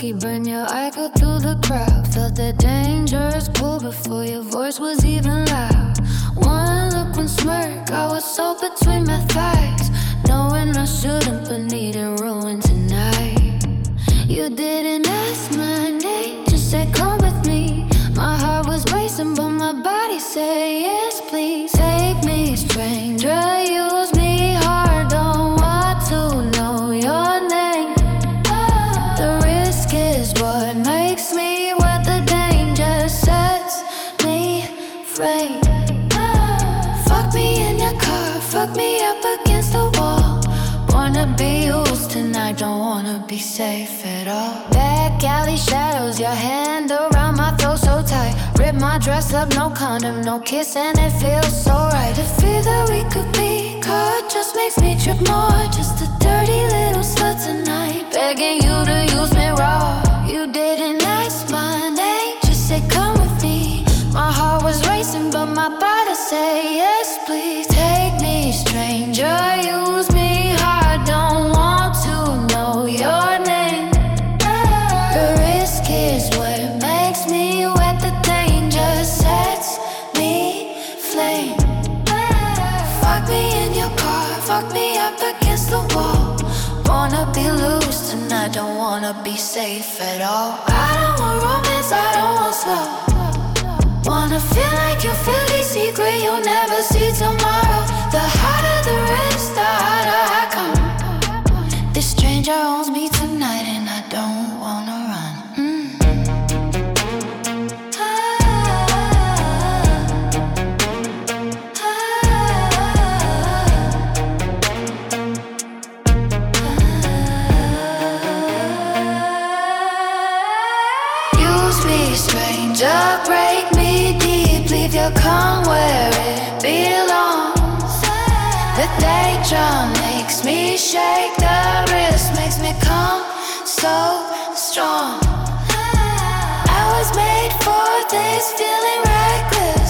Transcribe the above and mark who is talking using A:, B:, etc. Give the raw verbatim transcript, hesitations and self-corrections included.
A: whiskey, burn your eye, go through the crowd. Felt the dangerous pull before your voice was even loud. One look, one smirk, I was so between my thighs, knowing I shouldn't, but needing ruin tonight. You didn't ask my name, just said come with me. My heart was racing, but my body said yes, please. Take me, stranger, use me hard, don't want to know your name. The risk is what makes me worth the danger, sets me free. Fuck me in your car, fuck me up against the wall. Wanna be used tonight, don't wanna be safe at all. Back alley shadows, your hand around my throat so tight. Rip my dress up, no condom, no kiss, and it feels so right. The fear that we could be caught just makes me trip more. Just a dirty little slut tonight, begging you to use me raw. You didn't ask my name, just said come with me. My heart was racing, but my body said yes, please. Take me, stranger, use me hard, don't want to know your name. The risk is what makes me wet, the danger sets me flame. Fuck me in your car, fuck me up against the wall. Wanna be loose tonight, don't wanna be safe at all. I don't want romance, I don't want slow. Wanna feel like you feel the secret you'll never see tomorrow. The harder the risk, the harder I come. This stranger owns me tonight and I don't wanna run. mm. ah, ah, Use me, stranger, break me deep, leave your calm where it belongs. The danger makes me shake, the risk makes me come so strong. I was made for this, feeling reckless.